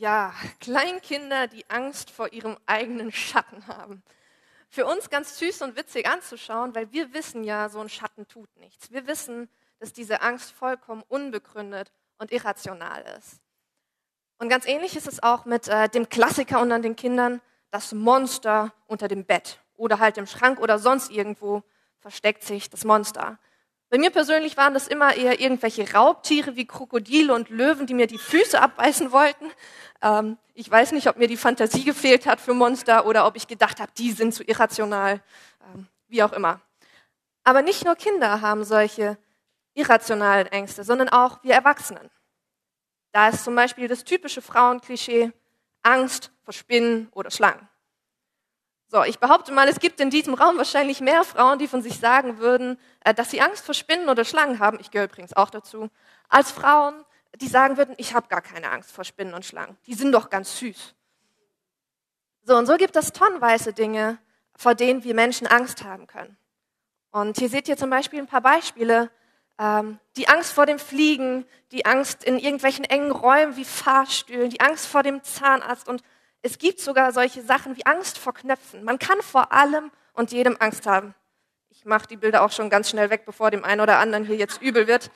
Ja, Kleinkinder, die Angst vor ihrem eigenen Schatten haben. Für uns ganz süß und witzig anzuschauen, weil wir wissen ja, so ein Schatten tut nichts. Wir wissen, dass diese Angst vollkommen unbegründet und irrational ist. Und ganz ähnlich ist es auch mit dem Klassiker unter den Kindern, das Monster unter dem Bett oder halt im Schrank oder sonst irgendwo versteckt sich das Monster. Bei mir persönlich waren das immer eher irgendwelche Raubtiere wie Krokodile und Löwen, die mir die Füße abbeißen wollten. Ich weiß nicht, ob mir die Fantasie gefehlt hat für Monster oder ob ich gedacht habe, die sind zu irrational, wie auch immer. Aber nicht nur Kinder haben solche irrationalen Ängste, sondern auch wir Erwachsenen. Da ist zum Beispiel das typische Frauenklischee, Angst vor Spinnen oder Schlangen. So, ich behaupte mal, es gibt in diesem Raum wahrscheinlich mehr Frauen, die von sich sagen würden, dass sie Angst vor Spinnen oder Schlangen haben, ich gehöre übrigens auch dazu, als Frauen, die sagen würden, ich habe gar keine Angst vor Spinnen und Schlangen, die sind doch ganz süß. So, und so gibt es tonnenweise Dinge, vor denen wir Menschen Angst haben können. Und hier seht ihr zum Beispiel ein paar Beispiele, die Angst vor dem Fliegen, die Angst in irgendwelchen engen Räumen wie Fahrstühlen, die Angst vor dem Zahnarzt und es gibt sogar solche Sachen wie Angst vor Knöpfen. Man kann vor allem und jedem Angst haben. Ich mache die Bilder auch schon ganz schnell weg, bevor dem einen oder anderen hier jetzt übel wird.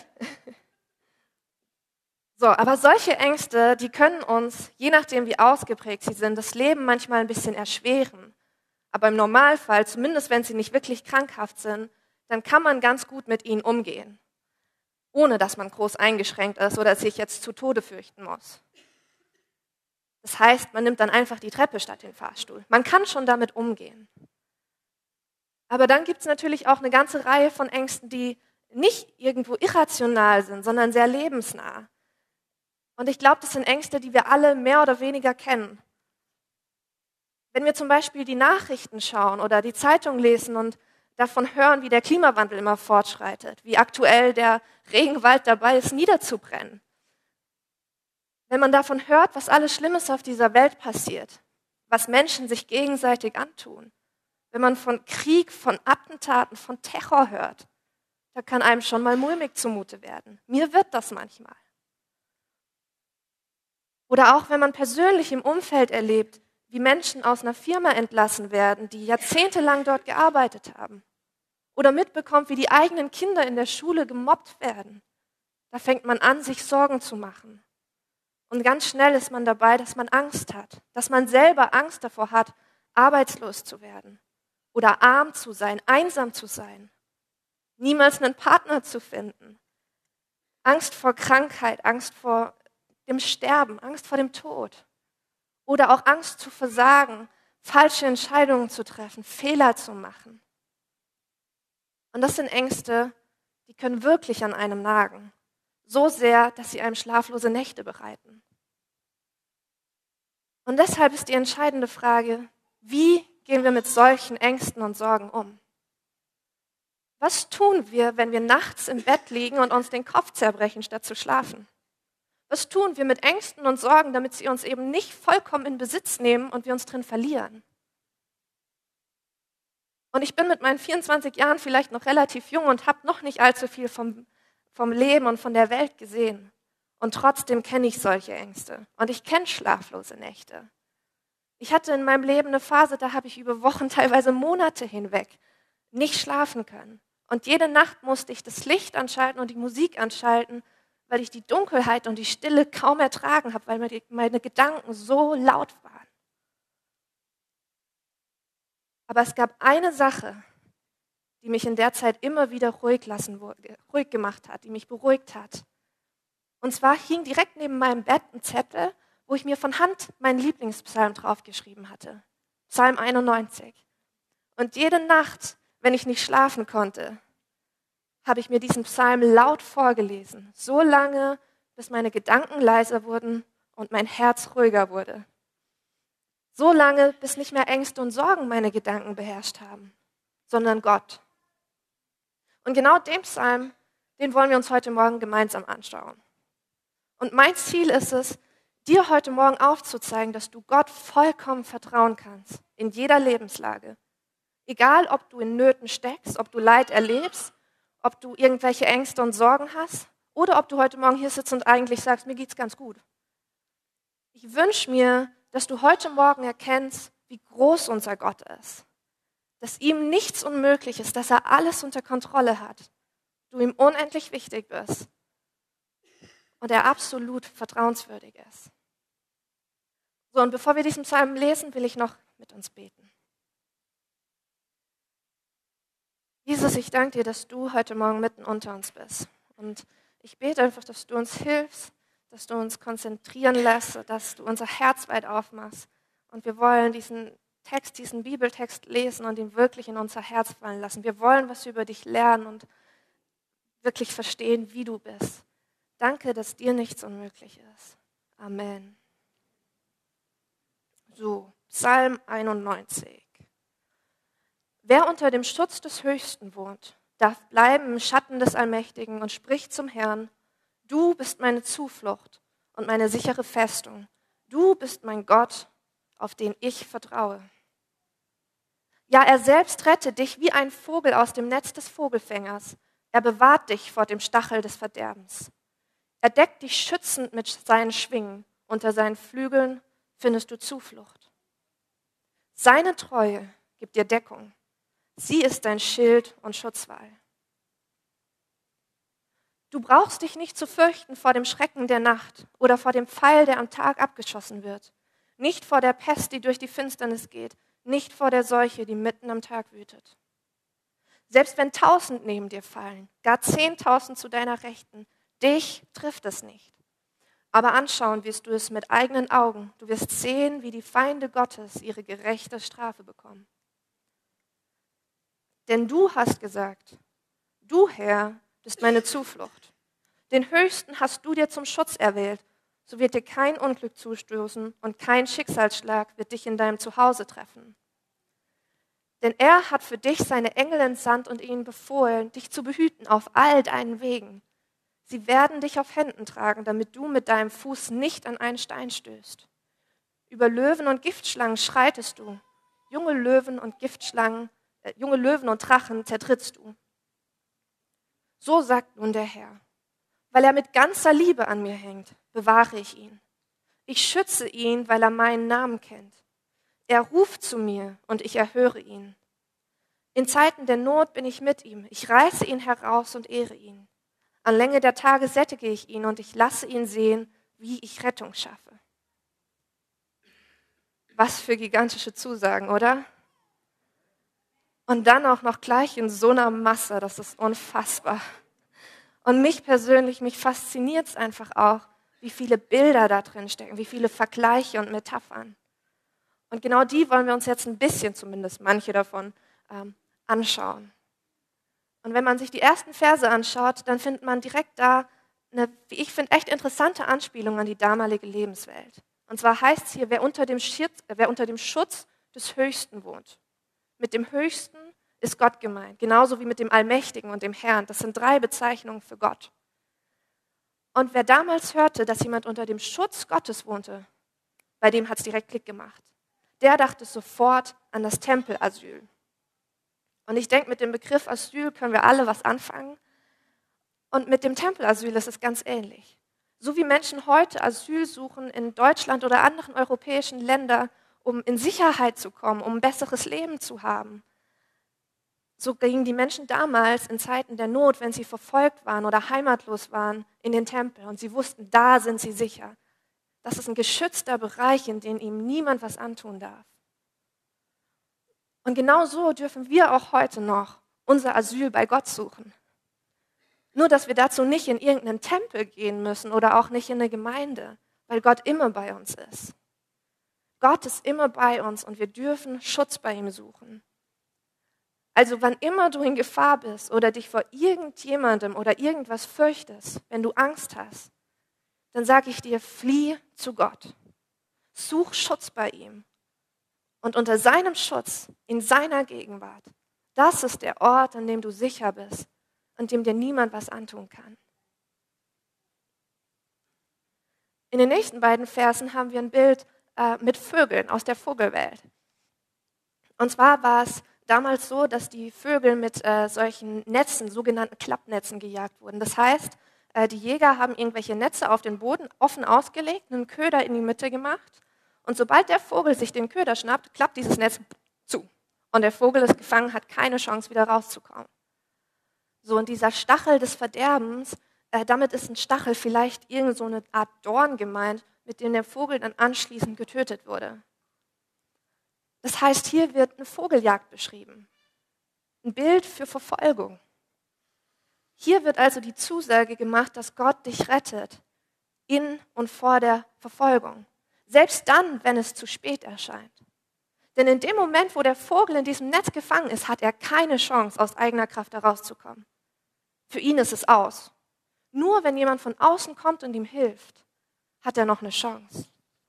So, aber solche Ängste, die können uns, je nachdem wie ausgeprägt sie sind, das Leben manchmal ein bisschen erschweren. Aber im Normalfall, zumindest wenn sie nicht wirklich krankhaft sind, dann kann man ganz gut mit ihnen umgehen, ohne dass man groß eingeschränkt ist oder sich jetzt zu Tode fürchten muss. Das heißt, man nimmt dann einfach die Treppe statt den Fahrstuhl. Man kann schon damit umgehen. Aber dann gibt es natürlich auch eine ganze Reihe von Ängsten, die nicht irgendwo irrational sind, sondern sehr lebensnah. Und ich glaube, das sind Ängste, die wir alle mehr oder weniger kennen. Wenn wir zum Beispiel die Nachrichten schauen oder die Zeitung lesen und davon hören, wie der Klimawandel immer fortschreitet, wie aktuell der Regenwald dabei ist, niederzubrennen. Wenn man davon hört, was alles Schlimmes auf dieser Welt passiert, was Menschen sich gegenseitig antun, wenn man von Krieg, von Attentaten, von Terror hört, da kann einem schon mal mulmig zumute werden. Mir wird das manchmal. Oder auch wenn man persönlich im Umfeld erlebt, wie Menschen aus einer Firma entlassen werden, die jahrzehntelang dort gearbeitet haben. Oder mitbekommt, wie die eigenen Kinder in der Schule gemobbt werden. Da fängt man an, sich Sorgen zu machen. Und ganz schnell ist man dabei, dass man Angst hat, dass man selber Angst davor hat, arbeitslos zu werden oder arm zu sein, einsam zu sein, niemals einen Partner zu finden, Angst vor Krankheit, Angst vor dem Sterben, Angst vor dem Tod oder auch Angst zu versagen, falsche Entscheidungen zu treffen, Fehler zu machen. Und das sind Ängste, die können wirklich an einem nagen. So sehr, dass sie einem schlaflose Nächte bereiten. Und deshalb ist die entscheidende Frage, wie gehen wir mit solchen Ängsten und Sorgen um? Was tun wir, wenn wir nachts im Bett liegen und uns den Kopf zerbrechen, statt zu schlafen? Was tun wir mit Ängsten und Sorgen, damit sie uns eben nicht vollkommen in Besitz nehmen und wir uns drin verlieren? Und ich bin mit meinen 24 Jahren vielleicht noch relativ jung und habe noch nicht allzu viel vom Leben und von der Welt gesehen. Und trotzdem kenne ich solche Ängste. Und ich kenne schlaflose Nächte. Ich hatte in meinem Leben eine Phase, da habe ich über Wochen, teilweise Monate hinweg nicht schlafen können. Und jede Nacht musste ich das Licht anschalten und die Musik anschalten, weil ich die Dunkelheit und die Stille kaum ertragen habe, weil meine Gedanken so laut waren. Aber es gab eine Sache, die mich in der Zeit immer wieder ruhig gemacht hat, die mich beruhigt hat. Und zwar hing direkt neben meinem Bett ein Zettel, wo ich mir von Hand meinen Lieblingspsalm draufgeschrieben hatte. Psalm 91. Und jede Nacht, wenn ich nicht schlafen konnte, habe ich mir diesen Psalm laut vorgelesen. So lange, bis meine Gedanken leiser wurden und mein Herz ruhiger wurde. So lange, bis nicht mehr Ängste und Sorgen meine Gedanken beherrscht haben, sondern Gott. Und genau den Psalm, den wollen wir uns heute Morgen gemeinsam anschauen. Und mein Ziel ist es, dir heute Morgen aufzuzeigen, dass du Gott vollkommen vertrauen kannst, in jeder Lebenslage. Egal, ob du in Nöten steckst, ob du Leid erlebst, ob du irgendwelche Ängste und Sorgen hast oder ob du heute Morgen hier sitzt und eigentlich sagst, mir geht's ganz gut. Ich wünsche mir, dass du heute Morgen erkennst, wie groß unser Gott ist. Dass ihm nichts unmöglich ist, dass er alles unter Kontrolle hat. Du ihm unendlich wichtig bist und er absolut vertrauenswürdig ist. So, und bevor wir diesen Psalm lesen, will ich noch mit uns beten. Jesus, ich danke dir, dass du heute Morgen mitten unter uns bist. Und ich bete einfach, dass du uns hilfst, dass du uns konzentrieren lässt, dass du unser Herz weit aufmachst. Und wir wollen diesen Text, diesen Bibeltext lesen und ihn wirklich in unser Herz fallen lassen. Wir wollen was über dich lernen und wirklich verstehen, wie du bist. Danke, dass dir nichts unmöglich ist. Amen. So, Psalm 91. Wer unter dem Schutz des Höchsten wohnt, darf bleiben im Schatten des Allmächtigen und spricht zum Herrn: Du bist meine Zuflucht und meine sichere Festung. Du bist mein Gott, auf den ich vertraue. Ja, er selbst rettet dich wie ein Vogel aus dem Netz des Vogelfängers. Er bewahrt dich vor dem Stachel des Verderbens. Er deckt dich schützend mit seinen Schwingen. Unter seinen Flügeln findest du Zuflucht. Seine Treue gibt dir Deckung. Sie ist dein Schild und Schutzwall. Du brauchst dich nicht zu fürchten vor dem Schrecken der Nacht oder vor dem Pfeil, der am Tag abgeschossen wird. Nicht vor der Pest, die durch die Finsternis geht. Nicht vor der Seuche, die mitten am Tag wütet. Selbst wenn 1000 neben dir fallen, gar 10.000 zu deiner Rechten, dich trifft es nicht. Aber anschauen wirst du es mit eigenen Augen. Du wirst sehen, wie die Feinde Gottes ihre gerechte Strafe bekommen. Denn du hast gesagt, du Herr bist meine Zuflucht. Den Höchsten hast du dir zum Schutz erwählt. So wird dir kein Unglück zustoßen und kein Schicksalsschlag wird dich in deinem Zuhause treffen. Denn er hat für dich seine Engel entsandt und ihnen befohlen, dich zu behüten auf all deinen Wegen. Sie werden dich auf Händen tragen, damit du mit deinem Fuß nicht an einen Stein stößt. Über Löwen und Giftschlangen schreitest du. Junge Löwen und Drachen zertrittst du. So sagt nun der Herr: Weil er mit ganzer Liebe an mir hängt, bewahre ich ihn. Ich schütze ihn, weil er meinen Namen kennt. Er ruft zu mir und ich erhöre ihn. In Zeiten der Not bin ich mit ihm. Ich reiße ihn heraus und ehre ihn. An Länge der Tage sättige ich ihn und ich lasse ihn sehen, wie ich Rettung schaffe. Was für gigantische Zusagen, oder? Und dann auch noch gleich in so einer Masse, das ist unfassbar. Und mich persönlich, mich fasziniert es einfach auch, wie viele Bilder da drin stecken, wie viele Vergleiche und Metaphern. Und genau die wollen wir uns jetzt ein bisschen, zumindest manche davon, anschauen. Und wenn man sich die ersten Verse anschaut, dann findet man direkt da eine, wie ich finde, echt interessante Anspielung an die damalige Lebenswelt. Und zwar heißt es hier, wer unter dem Schutz des Höchsten wohnt. Mit dem Höchsten ist Gott gemeint, genauso wie mit dem Allmächtigen und dem Herrn. Das sind 3 Bezeichnungen für Gott. Und wer damals hörte, dass jemand unter dem Schutz Gottes wohnte, bei dem hat es direkt Klick gemacht. Der dachte sofort an das Tempelasyl. Und ich denke, mit dem Begriff Asyl können wir alle was anfangen. Und mit dem Tempelasyl ist es ganz ähnlich. So wie Menschen heute Asyl suchen in Deutschland oder anderen europäischen Ländern, um in Sicherheit zu kommen, um ein besseres Leben zu haben. So gingen die Menschen damals in Zeiten der Not, wenn sie verfolgt waren oder heimatlos waren, in den Tempel. Und sie wussten, da sind sie sicher. Das ist ein geschützter Bereich, in dem ihm niemand was antun darf. Und genau so dürfen wir auch heute noch unser Asyl bei Gott suchen. Nur, dass wir dazu nicht in irgendeinen Tempel gehen müssen oder auch nicht in eine Gemeinde, weil Gott immer bei uns ist. Gott ist immer bei uns und wir dürfen Schutz bei ihm suchen. Also wann immer du in Gefahr bist oder dich vor irgendjemandem oder irgendwas fürchtest, wenn du Angst hast, dann sage ich dir, flieh zu Gott. Such Schutz bei ihm. Und unter seinem Schutz, in seiner Gegenwart, das ist der Ort, an dem du sicher bist und dem dir niemand was antun kann. In den nächsten beiden Versen haben wir ein Bild mit Vögeln aus der Vogelwelt. Und zwar war es damals so, dass die Vögel mit solchen Netzen, sogenannten Klappnetzen, gejagt wurden. Das heißt, Die Jäger haben irgendwelche Netze auf den Boden offen ausgelegt, einen Köder in die Mitte gemacht. Und sobald der Vogel sich den Köder schnappt, klappt dieses Netz zu. Und der Vogel ist gefangen, hat keine Chance, wieder rauszukommen. So, und dieser Stachel des Verderbens, damit ist ein Stachel vielleicht irgend so eine Art Dorn gemeint, mit dem der Vogel dann anschließend getötet wurde. Das heißt, hier wird eine Vogeljagd beschrieben. Ein Bild für Verfolgung. Hier wird also die Zusage gemacht, dass Gott dich rettet, in und vor der Verfolgung. Selbst dann, wenn es zu spät erscheint. Denn in dem Moment, wo der Vogel in diesem Netz gefangen ist, hat er keine Chance, aus eigener Kraft herauszukommen. Für ihn ist es aus. Nur wenn jemand von außen kommt und ihm hilft, hat er noch eine Chance.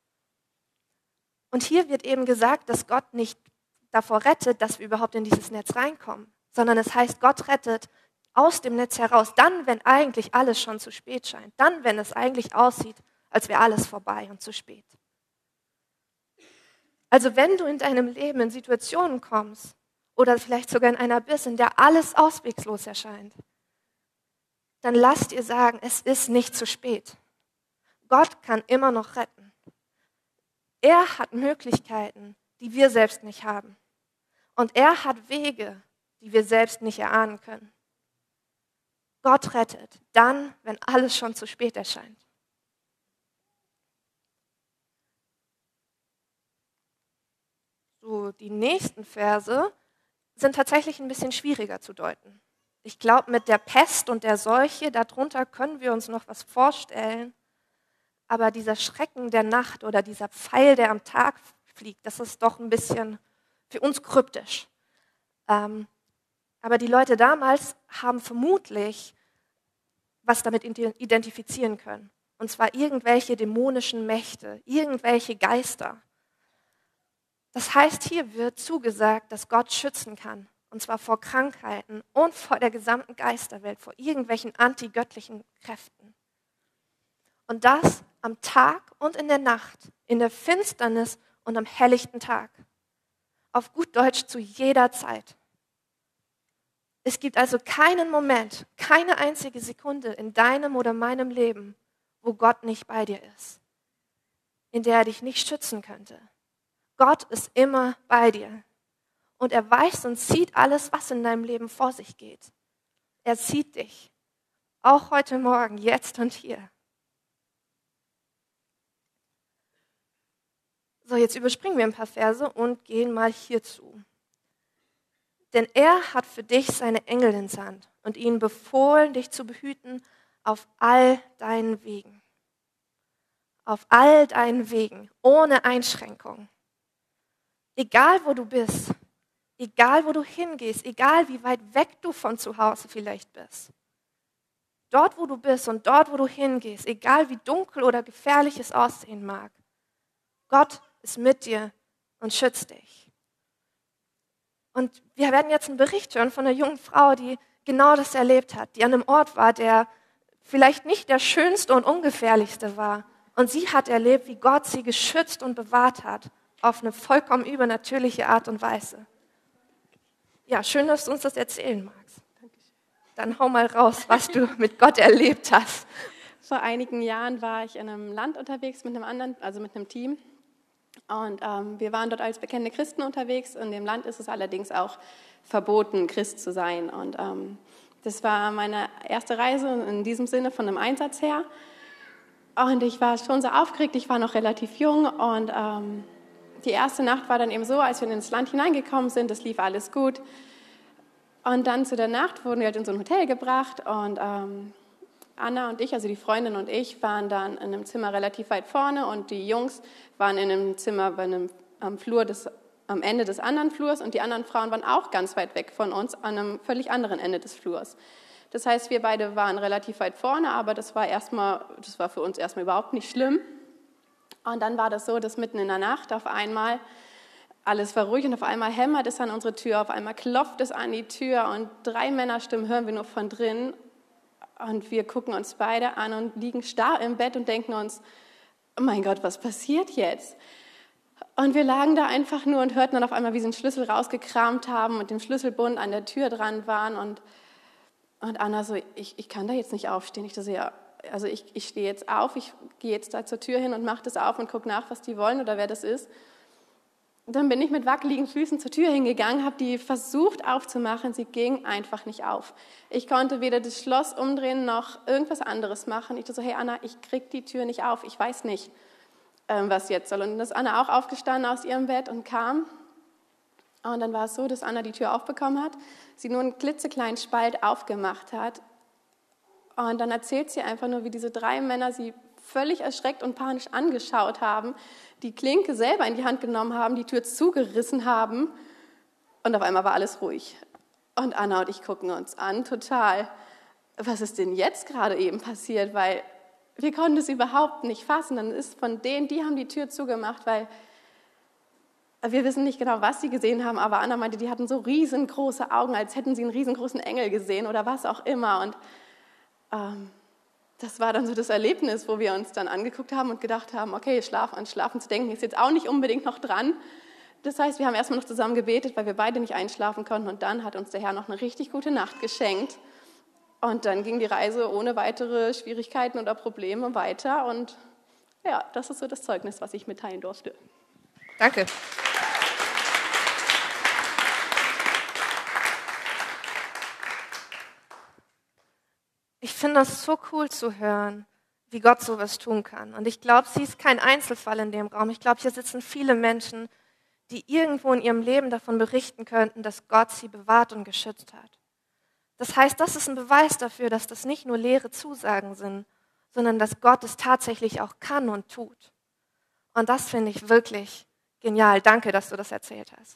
Und hier wird eben gesagt, dass Gott nicht davor rettet, dass wir überhaupt in dieses Netz reinkommen, sondern es heißt, Gott rettet aus dem Netz heraus, dann, wenn eigentlich alles schon zu spät scheint, dann, wenn es eigentlich aussieht, als wäre alles vorbei und zu spät. Also wenn du in deinem Leben in Situationen kommst oder vielleicht sogar in einer bist, in der alles ausweglos erscheint, dann lass dir sagen, es ist nicht zu spät. Gott kann immer noch retten. Er hat Möglichkeiten, die wir selbst nicht haben. Und er hat Wege, die wir selbst nicht erahnen können. Gott rettet dann, wenn alles schon zu spät erscheint. So, die nächsten Verse sind tatsächlich ein bisschen schwieriger zu deuten. Ich glaube, mit der Pest und der Seuche, darunter können wir uns noch was vorstellen. Aber dieser Schrecken der Nacht oder dieser Pfeil, der am Tag fliegt, das ist doch ein bisschen für uns kryptisch. Aber die Leute damals haben vermutlich was damit identifizieren können. Und zwar irgendwelche dämonischen Mächte, irgendwelche Geister. Das heißt, hier wird zugesagt, dass Gott schützen kann. Und zwar vor Krankheiten und vor der gesamten Geisterwelt, vor irgendwelchen antigöttlichen Kräften. Und das am Tag und in der Nacht, in der Finsternis und am helllichten Tag. Auf gut Deutsch zu jeder Zeit. Es gibt also keinen Moment, keine einzige Sekunde in deinem oder meinem Leben, wo Gott nicht bei dir ist, in der er dich nicht schützen könnte. Gott ist immer bei dir. Und er weiß und sieht alles, was in deinem Leben vor sich geht. Er sieht dich. Auch heute Morgen, jetzt und hier. So, jetzt überspringen wir ein paar Verse und gehen mal hierzu. Denn er hat für dich seine Engel entsandt und ihnen befohlen, dich zu behüten auf all deinen Wegen. Auf all deinen Wegen, ohne Einschränkung. Egal wo du bist, egal wo du hingehst, egal wie weit weg du von zu Hause vielleicht bist. Dort wo du bist und dort wo du hingehst, egal wie dunkel oder gefährlich es aussehen mag. Gott ist mit dir und schützt dich. Und wir werden jetzt einen Bericht hören von einer jungen Frau, die genau das erlebt hat, die an einem Ort war, der vielleicht nicht der schönste und ungefährlichste war. Und sie hat erlebt, wie Gott sie geschützt und bewahrt hat, auf eine vollkommen übernatürliche Art und Weise. Ja, schön, dass du uns das erzählen magst. Dann hau mal raus, was du mit Gott erlebt hast. Vor einigen Jahren war ich in einem Land unterwegs mit einem anderen, also mit einem Team. Und wir waren dort als bekennende Christen unterwegs. In dem Land ist es allerdings auch verboten, Christ zu sein. Und das war meine erste Reise in diesem Sinne von einem Einsatz her. Und ich war schon so aufgeregt, ich war noch relativ jung. Und die erste Nacht war dann eben so, als wir ins Land hineingekommen sind, das lief alles gut. Und dann zu der Nacht wurden wir halt in so ein Hotel gebracht. Und Anna und ich, also die Freundin und ich, waren dann in einem Zimmer relativ weit vorne und die Jungs waren in einem Zimmer am Ende des anderen Flurs und die anderen Frauen waren auch ganz weit weg von uns an einem völlig anderen Ende des Flurs. Das heißt, wir beide waren relativ weit vorne, aber das war für uns erstmal überhaupt nicht schlimm. Und dann war das so, dass mitten in der Nacht auf einmal alles war ruhig und auf einmal hämmert es an unsere Tür, auf einmal klopft es an die Tür und 3 Männerstimmen hören wir nur von drin. Und wir gucken uns beide an und liegen starr im Bett und denken uns, oh mein Gott, was passiert jetzt? Und wir lagen da einfach nur und hörten dann auf einmal, wie sie einen Schlüssel rausgekramt haben und den Schlüsselbund an der Tür dran waren. Und Und Anna so, ich kann da jetzt nicht aufstehen. Ich so, ja, also ich stehe jetzt auf, ich gehe jetzt da zur Tür hin und mache das auf und gucke nach, was die wollen oder wer das ist. Und dann bin ich mit wackeligen Füßen zur Tür hingegangen, habe die versucht aufzumachen, sie ging einfach nicht auf. Ich konnte weder das Schloss umdrehen noch irgendwas anderes machen. Ich so, hey Anna, ich krieg die Tür nicht auf, ich weiß nicht, was jetzt soll. Und dann ist Anna auch aufgestanden aus ihrem Bett und kam. Und dann war es so, dass Anna die Tür aufbekommen hat, sie nur einen klitzekleinen Spalt aufgemacht hat. Und dann erzählt sie einfach nur, wie diese 3 Männer sie völlig erschreckt und panisch angeschaut haben, die Klinke selber in die Hand genommen haben, die Tür zugerissen haben und auf einmal war alles ruhig. Und Anna und ich gucken uns an, total, was ist denn jetzt gerade eben passiert, weil wir konnten es überhaupt nicht fassen. Dann ist von denen, die haben die Tür zugemacht, weil wir wissen nicht genau, was sie gesehen haben, aber Anna meinte, die hatten so riesengroße Augen, als hätten sie einen riesengroßen Engel gesehen oder was auch immer. Und das war dann so das Erlebnis, wo wir uns dann angeguckt haben und gedacht haben, okay, an Schlafen zu denken ist jetzt auch nicht unbedingt noch dran. Das heißt, wir haben erstmal noch zusammen gebetet, weil wir beide nicht einschlafen konnten. Und dann hat uns der Herr noch eine richtig gute Nacht geschenkt. Und dann ging die Reise ohne weitere Schwierigkeiten oder Probleme weiter. Und ja, das ist so das Zeugnis, was ich mitteilen durfte. Danke. Ich finde das so cool zu hören, wie Gott sowas tun kann. Und ich glaube, sie ist kein Einzelfall in dem Raum. Ich glaube, hier sitzen viele Menschen, die irgendwo in ihrem Leben davon berichten könnten, dass Gott sie bewahrt und geschützt hat. Das heißt, das ist ein Beweis dafür, dass das nicht nur leere Zusagen sind, sondern dass Gott es tatsächlich auch kann und tut. Und das finde ich wirklich genial. Danke, dass du das erzählt hast.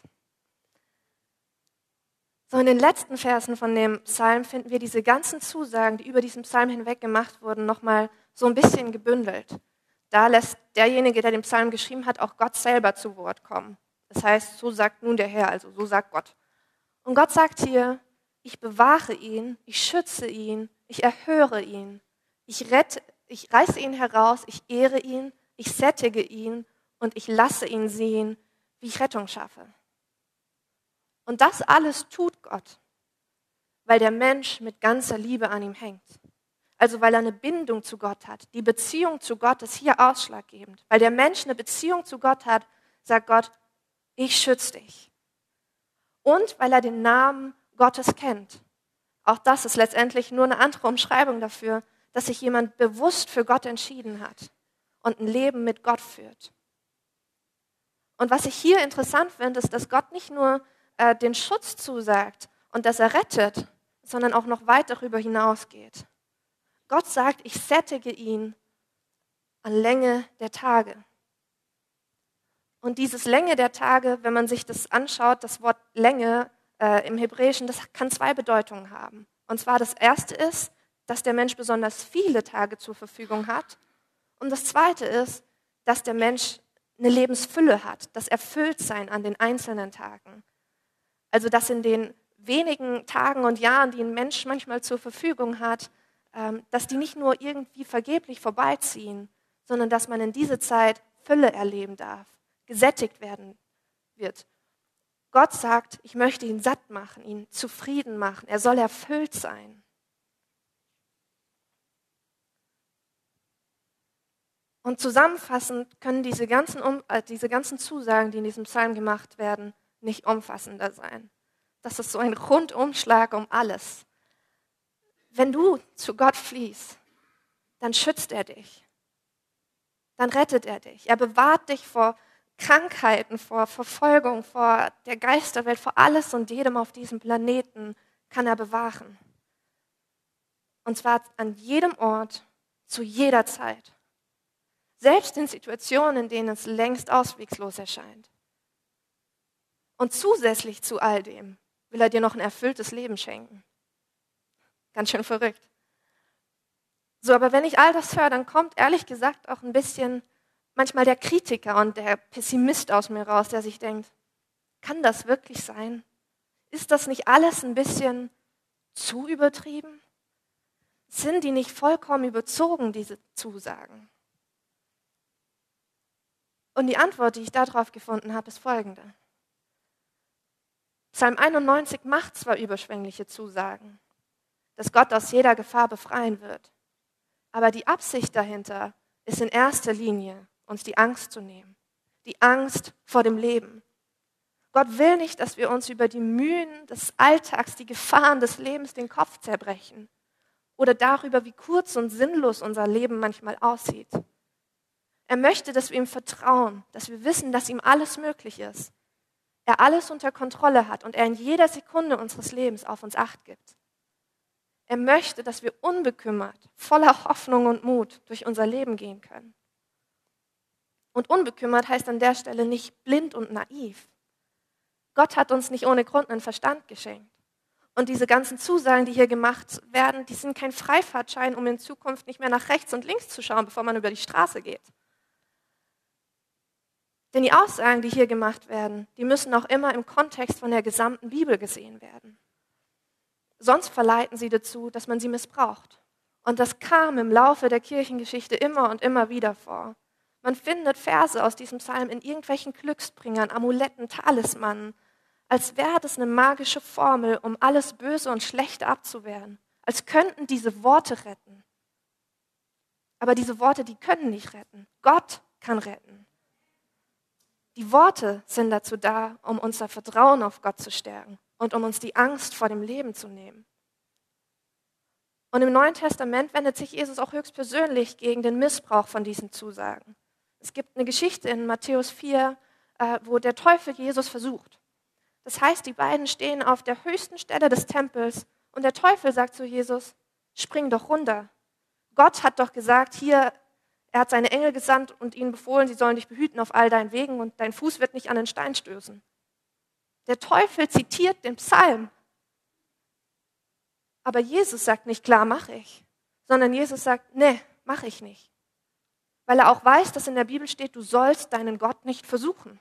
So, in den letzten Versen von dem Psalm finden wir diese ganzen Zusagen, die über diesen Psalm hinweg gemacht wurden, nochmal so ein bisschen gebündelt. Da lässt derjenige, der den Psalm geschrieben hat, auch Gott selber zu Wort kommen. Das heißt, so sagt nun der Herr, also so sagt Gott. Und Gott sagt hier, ich bewahre ihn, ich schütze ihn, ich erhöre ihn, ich reiße ihn heraus, ich ehre ihn, ich sättige ihn und ich lasse ihn sehen, wie ich Rettung schaffe. Und das alles tut Gott, weil der Mensch mit ganzer Liebe an ihm hängt. Also weil er eine Bindung zu Gott hat. Die Beziehung zu Gott ist hier ausschlaggebend. Weil der Mensch eine Beziehung zu Gott hat, sagt Gott, ich schütze dich. Und weil er den Namen Gottes kennt. Auch das ist letztendlich nur eine andere Umschreibung dafür, dass sich jemand bewusst für Gott entschieden hat und ein Leben mit Gott führt. Und was ich hier interessant finde, ist, dass Gott nicht nur den Schutz zusagt und dass er rettet, sondern auch noch weit darüber hinausgeht. Gott sagt, ich sättige ihn an Länge der Tage. Und dieses Länge der Tage, wenn man sich das anschaut, das Wort Länge im Hebräischen, das kann 2 Bedeutungen haben. Und zwar das erste ist, dass der Mensch besonders viele Tage zur Verfügung hat. Und das zweite ist, dass der Mensch eine Lebensfülle hat, das Erfülltsein an den einzelnen Tagen. Also dass in den wenigen Tagen und Jahren, die ein Mensch manchmal zur Verfügung hat, dass die nicht nur irgendwie vergeblich vorbeiziehen, sondern dass man in dieser Zeit Fülle erleben darf, gesättigt werden wird. Gott sagt, ich möchte ihn satt machen, ihn zufrieden machen, er soll erfüllt sein. Und zusammenfassend können diese ganzen Zusagen, die in diesem Psalm gemacht werden, nicht umfassender sein. Das ist so ein Rundumschlag um alles. Wenn du zu Gott fliehst, dann schützt er dich. Dann rettet er dich. Er bewahrt dich vor Krankheiten, vor Verfolgung, vor der Geisterwelt, vor alles und jedem auf diesem Planeten kann er bewahren. Und zwar an jedem Ort, zu jeder Zeit. Selbst in Situationen, in denen es längst auswegslos erscheint. Und zusätzlich zu all dem will er dir noch ein erfülltes Leben schenken. Ganz schön verrückt. So, aber wenn ich all das höre, dann kommt ehrlich gesagt auch ein bisschen manchmal der Kritiker und der Pessimist aus mir raus, der sich denkt, kann das wirklich sein? Ist das nicht alles ein bisschen zu übertrieben? Sind die nicht vollkommen überzogen, diese Zusagen? Und die Antwort, die ich darauf gefunden habe, ist folgende. Psalm 91 macht zwar überschwängliche Zusagen, dass Gott aus jeder Gefahr befreien wird. Aber die Absicht dahinter ist in erster Linie, uns die Angst zu nehmen. Die Angst vor dem Leben. Gott will nicht, dass wir uns über die Mühen des Alltags, die Gefahren des Lebens den Kopf zerbrechen oder darüber, wie kurz und sinnlos unser Leben manchmal aussieht. Er möchte, dass wir ihm vertrauen, dass wir wissen, dass ihm alles möglich ist. Er alles unter Kontrolle hat und er in jeder Sekunde unseres Lebens auf uns Acht gibt. Er möchte, dass wir unbekümmert, voller Hoffnung und Mut durch unser Leben gehen können. Und unbekümmert heißt an der Stelle nicht blind und naiv. Gott hat uns nicht ohne Grund einen Verstand geschenkt. Und diese ganzen Zusagen, die hier gemacht werden, die sind kein Freifahrtschein, um in Zukunft nicht mehr nach rechts und links zu schauen, bevor man über die Straße geht. Denn die Aussagen, die hier gemacht werden, die müssen auch immer im Kontext von der gesamten Bibel gesehen werden. Sonst verleiten sie dazu, dass man sie missbraucht. Und das kam im Laufe der Kirchengeschichte immer und immer wieder vor. Man findet Verse aus diesem Psalm in irgendwelchen Glücksbringern, Amuletten, Talismanen, als wäre das eine magische Formel, um alles Böse und Schlechte abzuwehren. Als könnten diese Worte retten. Aber diese Worte, die können nicht retten. Gott kann retten. Die Worte sind dazu da, um unser Vertrauen auf Gott zu stärken und um uns die Angst vor dem Leben zu nehmen. Und im Neuen Testament wendet sich Jesus auch höchstpersönlich gegen den Missbrauch von diesen Zusagen. Es gibt eine Geschichte in Matthäus 4, wo der Teufel Jesus versucht. Das heißt, die beiden stehen auf der höchsten Stelle des Tempels und der Teufel sagt zu Jesus, spring doch runter. Gott hat doch gesagt, hier, er hat seine Engel gesandt und ihnen befohlen, sie sollen dich behüten auf all deinen Wegen und dein Fuß wird nicht an den Stein stößen. Der Teufel zitiert den Psalm. Aber Jesus sagt nicht, klar, mache ich, sondern Jesus sagt, nee, mache ich nicht. Weil er auch weiß, dass in der Bibel steht, du sollst deinen Gott nicht versuchen.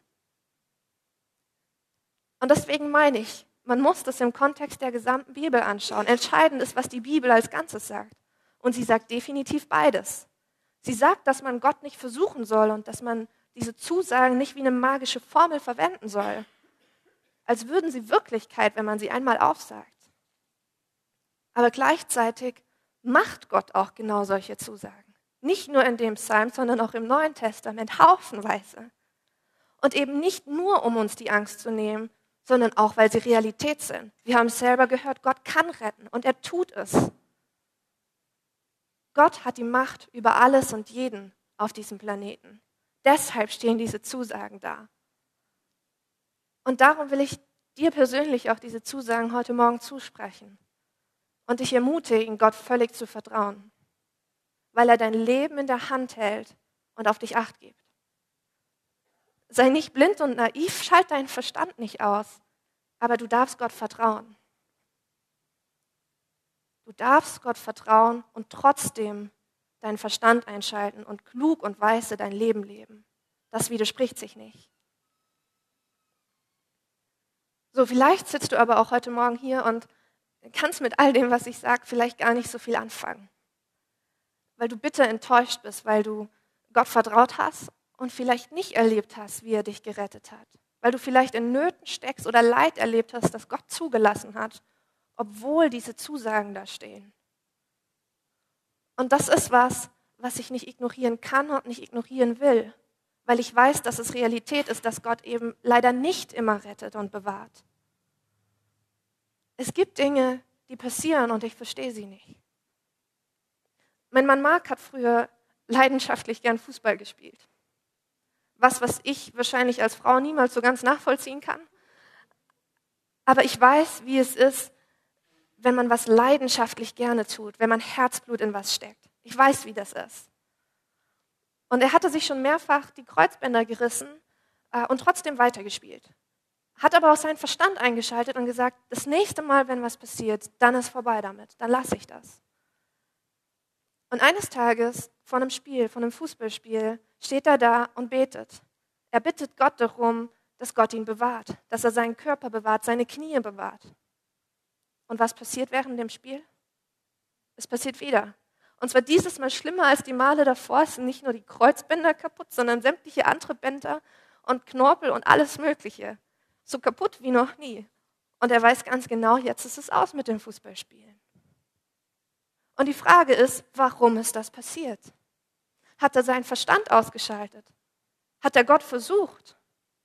Und deswegen meine ich, man muss das im Kontext der gesamten Bibel anschauen. Entscheidend ist, was die Bibel als Ganzes sagt. Und sie sagt definitiv beides. Sie sagt, dass man Gott nicht versuchen soll und dass man diese Zusagen nicht wie eine magische Formel verwenden soll. Als würden sie Wirklichkeit, wenn man sie einmal aufsagt. Aber gleichzeitig macht Gott auch genau solche Zusagen. Nicht nur in dem Psalm, sondern auch im Neuen Testament, haufenweise. Und eben nicht nur, um uns die Angst zu nehmen, sondern auch, weil sie Realität sind. Wir haben es selber gehört, Gott kann retten und er tut es. Gott hat die Macht über alles und jeden auf diesem Planeten. Deshalb stehen diese Zusagen da. Und darum will ich dir persönlich auch diese Zusagen heute Morgen zusprechen. Und dich ermutigen, Gott völlig zu vertrauen. Weil er dein Leben in der Hand hält und auf dich Acht gibt. Sei nicht blind und naiv, schalt deinen Verstand nicht aus, aber du darfst Gott vertrauen. Du darfst Gott vertrauen und trotzdem deinen Verstand einschalten und klug und weise dein Leben leben. Das widerspricht sich nicht. So, vielleicht sitzt du aber auch heute Morgen hier und kannst mit all dem, was ich sage, vielleicht gar nicht so viel anfangen. Weil du bitter enttäuscht bist, weil du Gott vertraut hast und vielleicht nicht erlebt hast, wie er dich gerettet hat. Weil du vielleicht in Nöten steckst oder Leid erlebt hast, das Gott zugelassen hat, obwohl diese Zusagen da stehen. Und das ist was ich nicht ignorieren kann und nicht ignorieren will, weil ich weiß, dass es Realität ist, dass Gott eben leider nicht immer rettet und bewahrt. Es gibt Dinge, die passieren und ich verstehe sie nicht. Mein Mann Marc hat früher leidenschaftlich gern Fußball gespielt. Was ich wahrscheinlich als Frau niemals so ganz nachvollziehen kann. Aber ich weiß, wie es ist, wenn man was leidenschaftlich gerne tut, wenn man Herzblut in was steckt. Ich weiß, wie das ist. Und er hatte sich schon mehrfach die Kreuzbänder gerissen und trotzdem weitergespielt. Hat aber auch seinen Verstand eingeschaltet und gesagt, das nächste Mal, wenn was passiert, dann ist vorbei damit, dann lasse ich das. Und eines Tages vor einem Spiel, vor einem Fußballspiel, steht er da und betet. Er bittet Gott darum, dass Gott ihn bewahrt, dass er seinen Körper bewahrt, seine Knie bewahrt. Und was passiert während dem Spiel? Es passiert wieder. Und zwar dieses Mal schlimmer als die Male davor. Es sind nicht nur die Kreuzbänder kaputt, sondern sämtliche andere Bänder und Knorpel und alles Mögliche. So kaputt wie noch nie. Und er weiß ganz genau, jetzt ist es aus mit dem Fußballspielen. Und die Frage ist, warum ist das passiert? Hat er seinen Verstand ausgeschaltet? Hat er Gott versucht?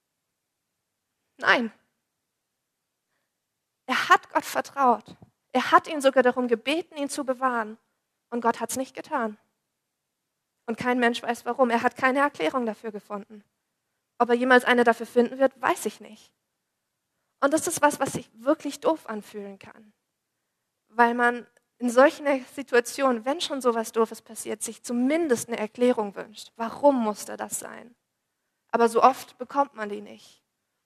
Nein. Er hat Gott vertraut. Er hat ihn sogar darum gebeten, ihn zu bewahren. Und Gott hat es nicht getan. Und kein Mensch weiß warum. Er hat keine Erklärung dafür gefunden. Ob er jemals eine dafür finden wird, weiß ich nicht. Und das ist was sich wirklich doof anfühlen kann. Weil man in solchen Situationen, wenn schon sowas Doofes passiert, sich zumindest eine Erklärung wünscht. Warum musste das sein? Aber so oft bekommt man die nicht.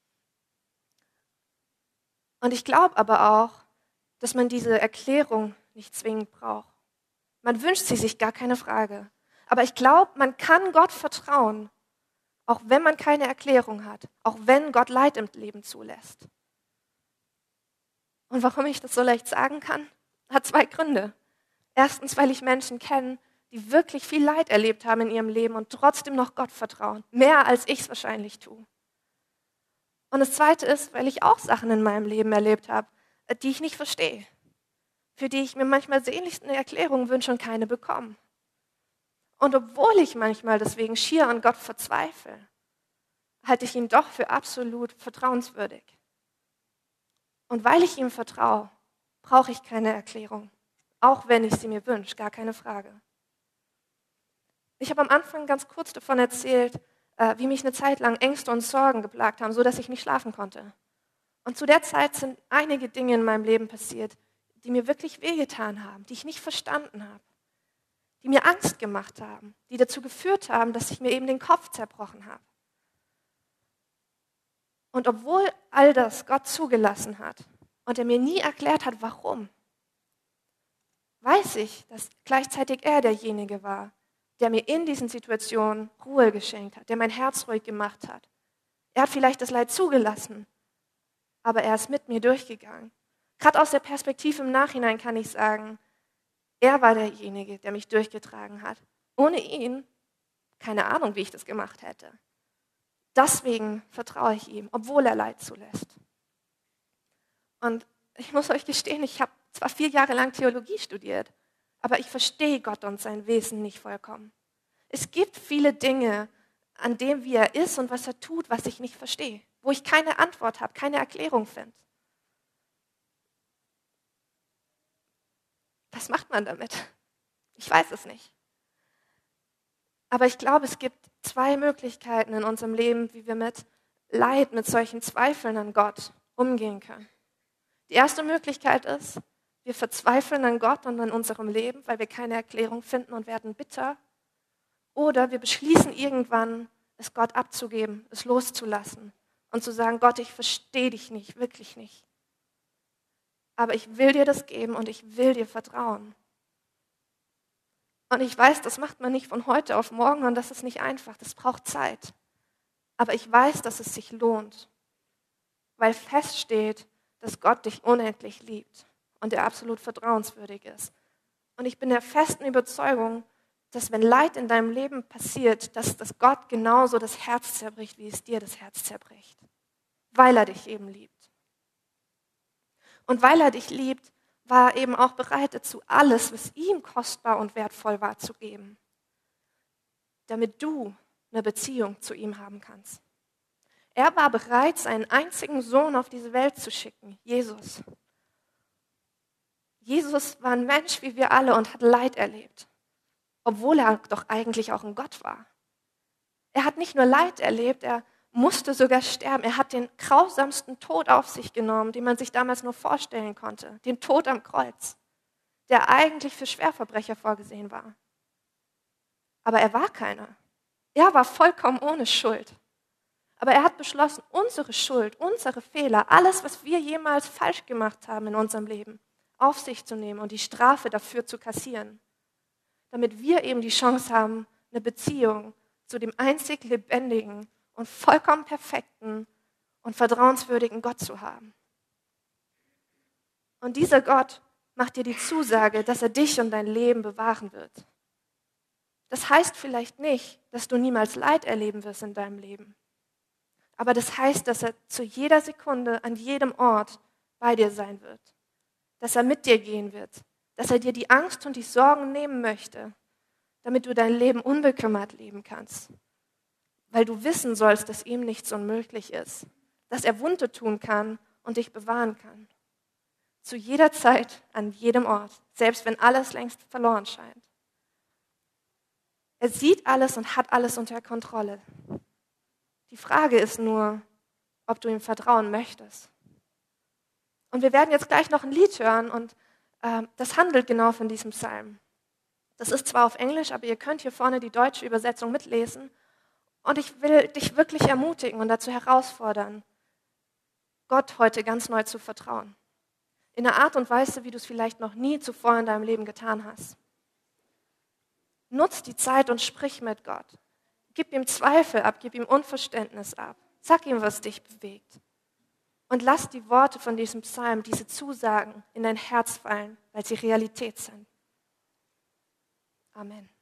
Und ich glaube aber auch, dass man diese Erklärung nicht zwingend braucht. Man wünscht sie sich, gar keine Frage. Aber ich glaube, man kann Gott vertrauen, auch wenn man keine Erklärung hat, auch wenn Gott Leid im Leben zulässt. Und warum ich das so leicht sagen kann, hat 2 Gründe. Erstens, weil ich Menschen kenne, die wirklich viel Leid erlebt haben in ihrem Leben und trotzdem noch Gott vertrauen. Mehr als ich es wahrscheinlich tue. Und das Zweite ist, weil ich auch Sachen in meinem Leben erlebt habe, die ich nicht verstehe. Für die ich mir manchmal sehnlichst eine Erklärung wünsche und keine bekomme. Und obwohl ich manchmal deswegen schier an Gott verzweifle, halte ich ihn doch für absolut vertrauenswürdig. Und weil ich ihm vertraue, brauche ich keine Erklärung. Auch wenn ich sie mir wünsche, gar keine Frage. Ich habe am Anfang ganz kurz davon erzählt, wie mich eine Zeit lang Ängste und Sorgen geplagt haben, sodass ich nicht schlafen konnte. Und zu der Zeit sind einige Dinge in meinem Leben passiert, die mir wirklich wehgetan haben, die ich nicht verstanden habe, die mir Angst gemacht haben, die dazu geführt haben, dass ich mir eben den Kopf zerbrochen habe. Und obwohl all das Gott zugelassen hat und er mir nie erklärt hat, warum, weiß ich, dass gleichzeitig er derjenige war, der mir in diesen Situationen Ruhe geschenkt hat, der mein Herz ruhig gemacht hat. Er hat vielleicht das Leid zugelassen, aber er ist mit mir durchgegangen. Gerade aus der Perspektive im Nachhinein kann ich sagen, er war derjenige, der mich durchgetragen hat. Ohne ihn, keine Ahnung, wie ich das gemacht hätte. Deswegen vertraue ich ihm, obwohl er Leid zulässt. Und ich muss euch gestehen, ich habe zwar 4 Jahre lang Theologie studiert, aber ich verstehe Gott und sein Wesen nicht vollkommen. Es gibt viele Dinge, an dem, wie er ist und was er tut, was ich nicht verstehe, wo ich keine Antwort habe, keine Erklärung finde. Was macht man damit? Ich weiß es nicht. Aber ich glaube, es gibt 2 Möglichkeiten in unserem Leben, wie wir mit Leid, mit solchen Zweifeln an Gott umgehen können. Die erste Möglichkeit ist, wir verzweifeln an Gott und an unserem Leben, weil wir keine Erklärung finden und werden bitter. Oder wir beschließen irgendwann, es Gott abzugeben, es loszulassen und zu sagen, Gott, ich verstehe dich nicht, wirklich nicht. Aber ich will dir das geben und ich will dir vertrauen. Und ich weiß, das macht man nicht von heute auf morgen und das ist nicht einfach, das braucht Zeit. Aber ich weiß, dass es sich lohnt, weil feststeht, dass Gott dich unendlich liebt und er absolut vertrauenswürdig ist. Und ich bin der festen Überzeugung, dass wenn Leid in deinem Leben passiert, dass Gott genauso das Herz zerbricht, wie es dir das Herz zerbricht, weil er dich eben liebt. Und weil er dich liebt, war er eben auch bereit dazu, alles, was ihm kostbar und wertvoll war, zu geben, damit du eine Beziehung zu ihm haben kannst. Er war bereit, seinen einzigen Sohn auf diese Welt zu schicken, Jesus. Jesus war ein Mensch wie wir alle und hat Leid erlebt, obwohl er doch eigentlich auch ein Gott war. Er hat nicht nur Leid erlebt, er musste sogar sterben. Er hat den grausamsten Tod auf sich genommen, den man sich damals nur vorstellen konnte. Den Tod am Kreuz, der eigentlich für Schwerverbrecher vorgesehen war. Aber er war keiner. Er war vollkommen ohne Schuld. Aber er hat beschlossen, unsere Schuld, unsere Fehler, alles, was wir jemals falsch gemacht haben in unserem Leben, auf sich zu nehmen und die Strafe dafür zu kassieren. Damit wir eben die Chance haben, eine Beziehung zu dem einzig lebendigen und vollkommen perfekten und vertrauenswürdigen Gott zu haben. Und dieser Gott macht dir die Zusage, dass er dich und dein Leben bewahren wird. Das heißt vielleicht nicht, dass du niemals Leid erleben wirst in deinem Leben. Aber das heißt, dass er zu jeder Sekunde, an jedem Ort bei dir sein wird. Dass er mit dir gehen wird. dass er dir die Angst und die Sorgen nehmen möchte, damit du dein Leben unbekümmert leben kannst. Weil du wissen sollst, dass ihm nichts unmöglich ist, dass er Wunder tun kann und dich bewahren kann. Zu jeder Zeit, an jedem Ort, selbst wenn alles längst verloren scheint. Er sieht alles und hat alles unter Kontrolle. Die Frage ist nur, ob du ihm vertrauen möchtest. Und wir werden jetzt gleich noch ein Lied hören und das handelt genau von diesem Psalm. Das ist zwar auf Englisch, aber ihr könnt hier vorne die deutsche Übersetzung mitlesen. Und ich will dich wirklich ermutigen und dazu herausfordern, Gott heute ganz neu zu vertrauen. In einer Art und Weise, wie du es vielleicht noch nie zuvor in deinem Leben getan hast. Nutz die Zeit und sprich mit Gott. Gib ihm Zweifel ab, gib ihm Unverständnis ab. Sag ihm, was dich bewegt. Und lass die Worte von diesem Psalm, diese Zusagen in dein Herz fallen, weil sie Realität sind. Amen.